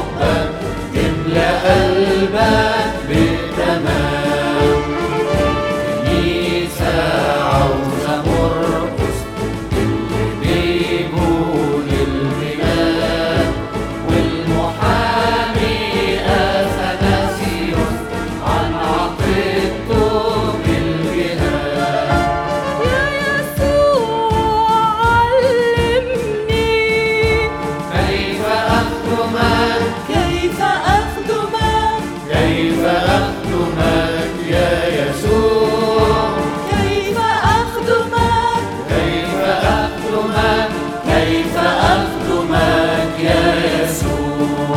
حبك يملأ قلبك بالتمام. كنيسة عاوزة مرقس اللي بيجوا للبلاد، والمحامي أثناسيوس عن عقيدته بالجهاد. يا يسوع علمني كيف أخدمك، كيف أخدمك، كيف أخدمك يا يسوع، كيف أخدمك، كيف أخدمك، كيف أخدمك يا يسوع.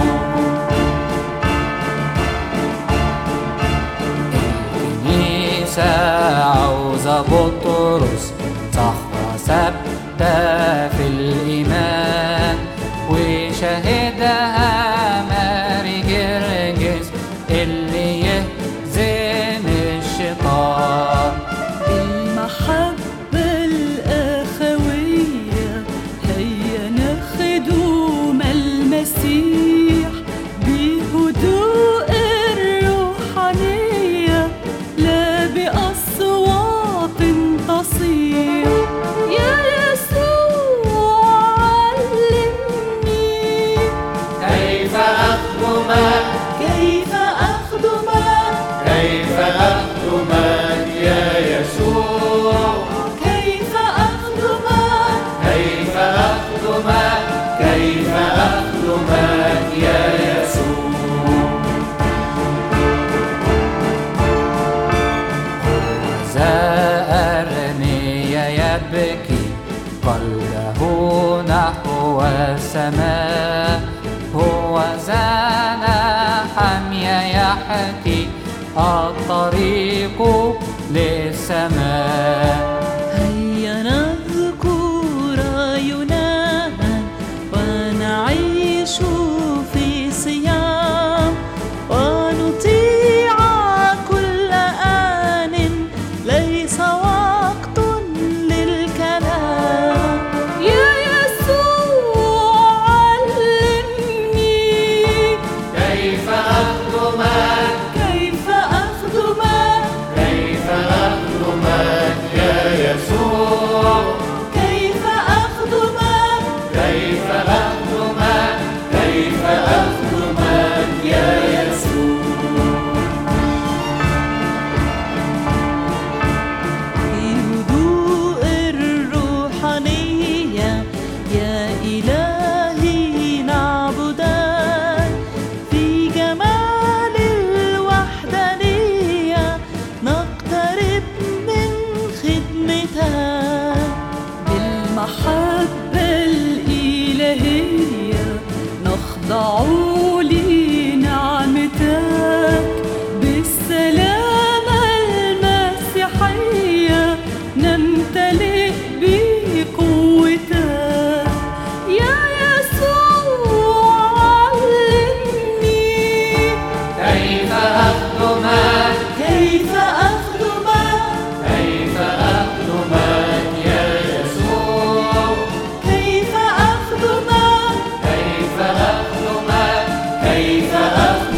الكنيسة عاوزة بطرس صخرة ثابتة في الإيمان، وشاهدها ماري جرجس اللي يهزم الشيطان. المحبة الأخوية هيا نخدم المسيح بهدوء الروحانية لا بأصوات تصيح. يا يسوع علمني كيف أخدمك، كيف أخدمك، كيف أخدمك يا يسوع، كيف أخدمك، كيف أخدمك، كيف أخدمك يا يسوع. ذا أرميا يبكي قلبه نحو السماء، هو زانا حميا يحكي الطريق للسماء. هيا نذكر يونان ونعيش في صيام، ونطيع كل آن ليس وقت للكلام. يا يسوع علمني كيف أخدمك، كيف أخدمك، كيف أخدمك يا يسوع، كيف أخدمك، كيف أخدمك، كيف أخدمك يا يسوع. في هدوء الروحانية يا إلهي نعبدك، في جمال الوحدانية نقترب من خدمتك. بالمحبة الإلهية نخضع لنعمتك، بالسلامة المسيحية نمتلئ بقوتك. يا يسوع علمني كيف أخدمك، كيف أخدمك، كيف أخدمك يا يسوع، كيف أخدمك، كيف أخدمك، كيف أخدمك